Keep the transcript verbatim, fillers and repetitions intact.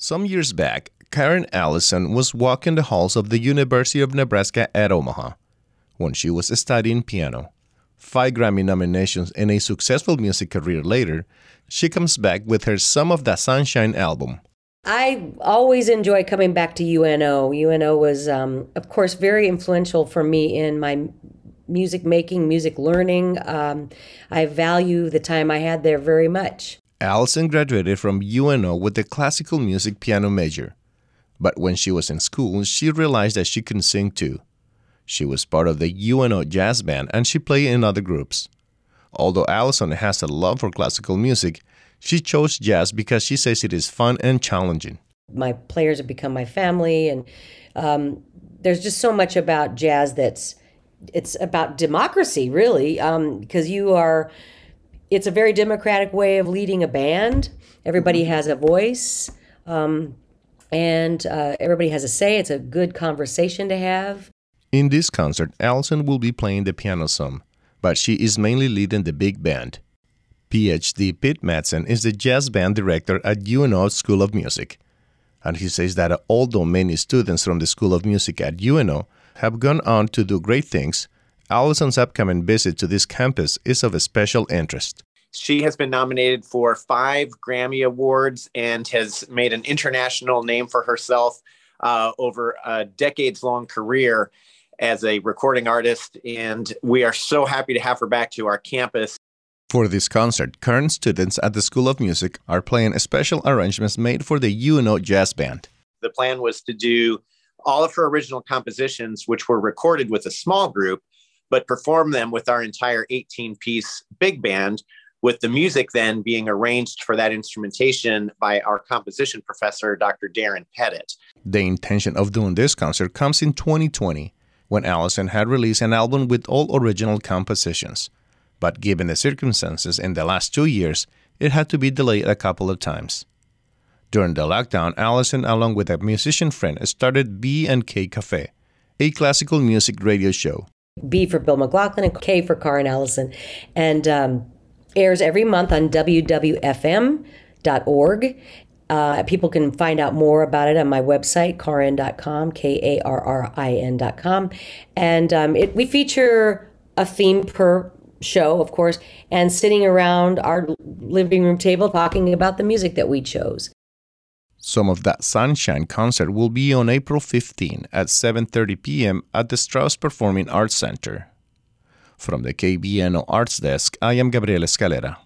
Some years back, Karen Allison was walking the halls of the University of Nebraska at Omaha when she was studying piano. Five Grammy nominations and a successful music career later, she comes back with her Some of the Sunshine album. I always enjoy coming back to U N O. U N O was, um, of course, very influential for me in my music making, music learning. Um, I value the time I had there very much. Allison graduated from U N O with a classical music piano major. But when she was in school, she realized that she could sing too. She was part of the U N O Jazz Band and she played in other groups. Although Allison has a love for classical music, she chose jazz because she says it is fun and challenging. My players have become my family, and um, there's just so much about jazz that's, it's about democracy, really, um, because you are... It's a very democratic way of leading a band. Everybody has a voice, um, and uh, everybody has a say. It's a good conversation to have. In this concert, Allison will be playing the piano some, but she is mainly leading the big band. P H D Pete Madsen is the jazz band director at U N O School of Music, and he says that although many students from the School of Music at U N O have gone on to do great things, Allison's upcoming visit to this campus is of a special interest. She has been nominated for five Grammy Awards and has made an international name for herself uh, over a decades-long career as a recording artist, and we are so happy to have her back to our campus. For this concert, current students at the School of Music are playing special arrangements made for the U N O Jazz Band. The plan was to do all of her original compositions, which were recorded with a small group, but perform them with our entire eighteen-piece big band, with the music then being arranged for that instrumentation by our composition professor, Doctor Darren Pettit. The intention of doing this concert comes in twenty twenty, when Allison had released an album with all original compositions. But given the circumstances in the last two years, it had to be delayed a couple of times. During the lockdown, Allison, along with a musician friend, started B and K Cafe, a classical music radio show. B for Bill McLaughlin and K for Karen Allison, and um, airs every month on W W F M dot org. Uh, people can find out more about it on my website, Karrin dot com, K A R R I N dot com. And um, it, we feature a theme per show, of course, and sitting around our living room table talking about the music that we chose. Some of that Sunshine concert will be on April fifteenth at seven thirty p.m. at the Strauss Performing Arts Center. From the K B N O Arts Desk, I am Gabriel Escalera.